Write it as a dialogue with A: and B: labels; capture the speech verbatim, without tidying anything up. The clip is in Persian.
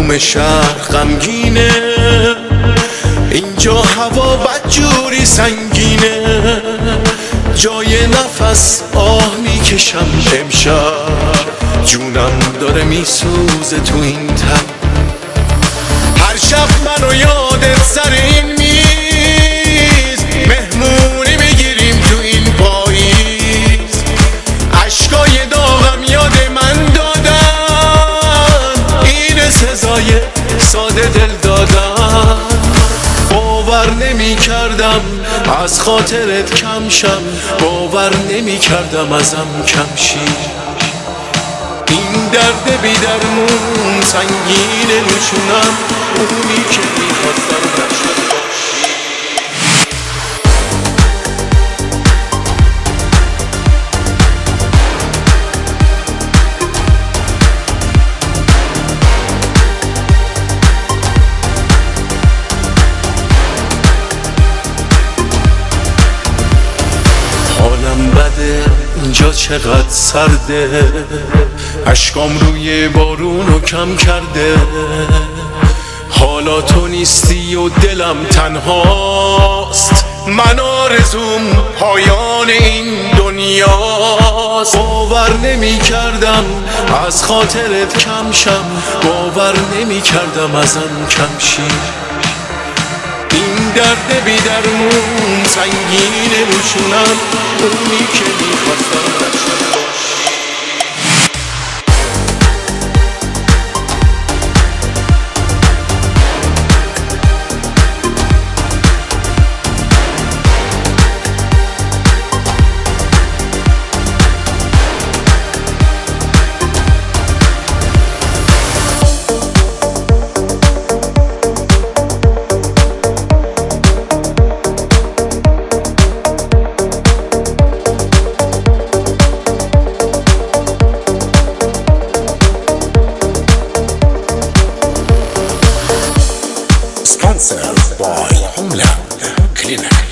A: تموم شهر غمگینه، اینجا هوا بدجوری سنگینه، جای نفس آه میکشم امشب، جونم داره میسوزه تو این تن. هر شب منو یادت سر این میز، مهمونی میگیریم تو این پاییز، عشقای داغم یاد من دادن، این سزای ساده دل دادن. باور نمی کردم از خاطرت کم شم، باور نمی کردم ازم کم شی، این درد بی درمون سنگینه نشونم، اونی که میخواستم نشد باشی. حالم بده اینجا چقدر سرده، اشکام روی بارونو کم کرده، حالا تو نیستی و دلم تنهاست، من آرزوم پایان این دنیاست. باور نمی کردم از خاطرت کم شم، باور نمی کردم ازم کم شی، این درد بی درمون سنگینه روشونم، اونی که میخواستم نشد باشی.
B: Sponsored by Homeland Clinic.